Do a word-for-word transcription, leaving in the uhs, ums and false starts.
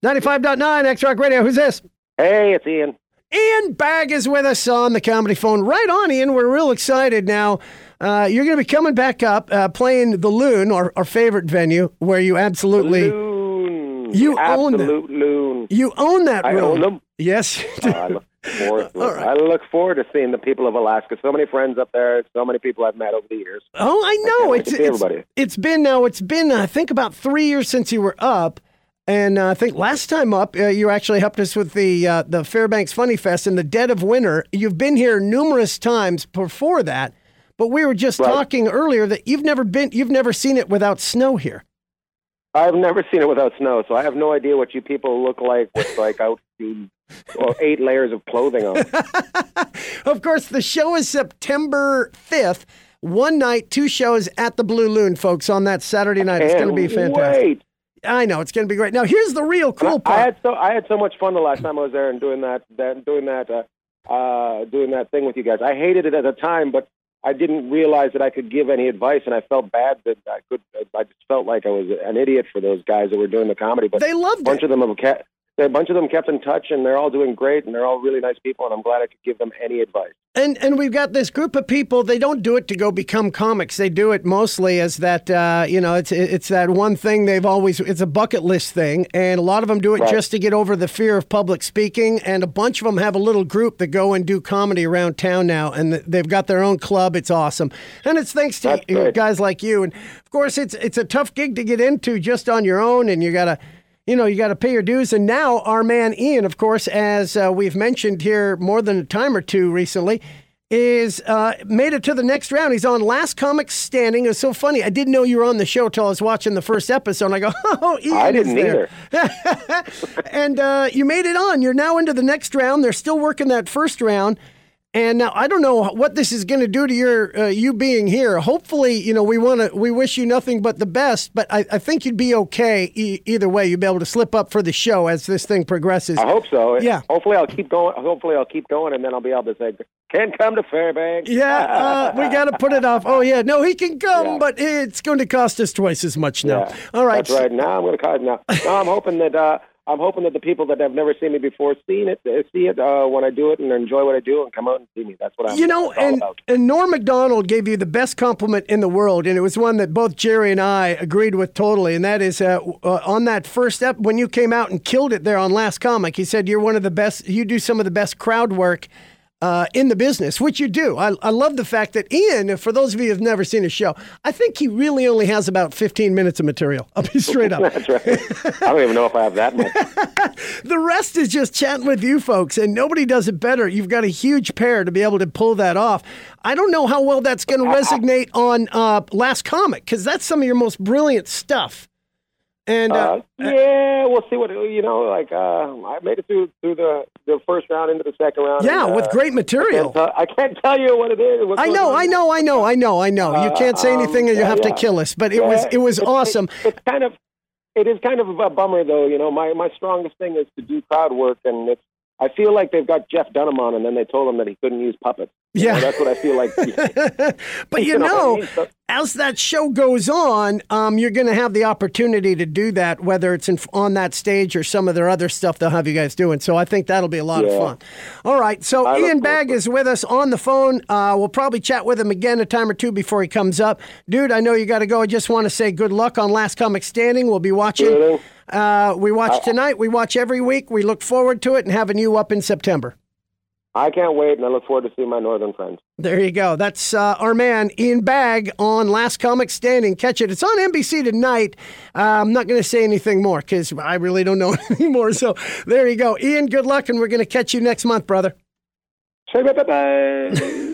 ninety-five point nine X-Rock Radio. Who's this? Hey, it's Ian. Ian Bagg is with us on the comedy phone. Right on, Ian. We're real excited now. Uh, you're going to be coming back up, uh, playing the Loon, our, our favorite venue, where you absolutely... Loon. You own Absolute that. Loon. You own that I room. own them. Yes. Uh, I, look forward, All right. I look forward to seeing the people of Alaska. So many friends up there. So many people I've met over the years. Oh, I know. I It's, can't wait to see it's, everybody. it's been now, it's been, I think, about three years since you were up. And uh, I think last time up, uh, you actually helped us with the uh, the Fairbanks Funny Fest in the dead of winter. You've been here numerous times before that, but we were just Right. talking earlier that you've never been, you've never seen it without snow here. I've never seen it without snow, so I have no idea what you people look like with like out well, eight layers of clothing on. Of course, the show is September fifth. One night, two shows at the Blue Loon, folks, on that Saturday night. It's going to be fantastic. Wait. I know, it's going to be great. Now, here's the real cool I part. had so I had so much fun the last time I was there and doing that, that doing that uh, uh, doing that thing with you guys. I hated it at the time, but I didn't realize that I could give any advice, and I felt bad that I could. I just felt like I was an idiot for those guys that were doing the comedy. But They loved a bunch it. of them have kept. A bunch of them kept in touch, and they're all doing great, and they're all really nice people, and I'm glad I could give them any advice. And and we've got this group of people. They don't do it to go become comics. They do it mostly as that uh, you know it's it's that one thing they've always. It's a bucket list thing, and a lot of them do it Right. just to get over the fear of public speaking. And a bunch of them have a little group that go and do comedy around town now, and they've got their own club. It's awesome, and it's thanks to That's you great. guys like you. And of course, it's it's a tough gig to get into just on your own, and you gotta. You know, you got to pay your dues. And now our man Ian, of course, as uh, we've mentioned here more than a time or two recently, is uh, made it to the next round. He's on Last Comic Standing. It was so funny. I didn't know you were on the show till I was watching the first episode. And I go, oh, Ian I is didn't there. either. And uh, you made it on. You're now into the next round. They're still working that first round. And now I don't know what this is going to do to your uh, you being here. Hopefully, you know, we want to we wish you nothing but the best. But I, I think you'd be okay e- either way. You'd be able to slip up for the show as this thing progresses. I hope so. Yeah. Hopefully I'll keep going. Hopefully I'll keep going, and then I'll be able to say, "Can't come to Fairbanks." Yeah, uh, we got to put it off. Oh yeah, no, he can come, Yeah. but it's going to cost us twice as much now. Yeah, All right. That's right. Now I'm going to call it now. Now I'm hoping that uh, I'm hoping that the people that have never seen me before seen it, uh, see it uh, when I do it, and enjoy what I do, and come out and see me. That's what I'm. You know, that's all and, about. and Norm Macdonald gave you the best compliment in the world, and it was one that both Jerry and I agreed with totally, and that is uh, uh, on that first ep, when you came out and killed it there on Last Comic, he said you're one of the best, you do some of the best crowd work uh, in the business, which you do. I, I love the fact that Ian, for those of you who have never seen his show, I think he really only has about fifteen minutes of material. I'll be straight up. That's right. I don't even know if I have that much. The rest is just chatting with you folks, and nobody does it better. You've got a huge pair to be able to pull that off. I don't know how well that's going to resonate on uh, Last Comic, because that's some of your most brilliant stuff. And uh, Uh, yeah, we'll see what you know. Like uh, I made it through through the, the first round into the second round. yeah, and, with uh, great material. I can't, tell, I can't tell you what it is. what I goes know, on. I know, I know, I know, I know. You can't say um, anything, or you yeah, have to yeah. kill us. But it Yeah, was, it was it's- awesome. It, it's kind of, it is kind of a bummer though. You know, my my strongest thing is to do crowd work, and it's. I feel like they've got Jeff Dunham on, and then they told him that he couldn't use puppets. You Yeah. know, that's what I feel like. But you You know what I know, mean? So- as that show goes on, um, you're going to have the opportunity to do that, whether it's in, on that stage or some of their other stuff they'll have you guys doing. So I think that'll be a lot of Yeah. fun. All right. So I look Ian forward Bagg to it. is with us on the phone. Uh, we'll probably chat with him again a time or two before he comes up. Dude, I know you got to go. I just want to say good luck on Last Comic Standing. We'll be watching. Really? Uh, we watch tonight. We watch every week. We look forward to it and having you up in September. I can't wait, and I look forward to seeing my northern friends. There you go. That's uh, our man, Ian Bagg, on Last Comic Standing. Catch it. It's on N B C tonight. Uh, I'm not going to say anything more because I really don't know anymore. So there you go. Ian, good luck, and we're going to catch you next month, brother. Say bye-bye.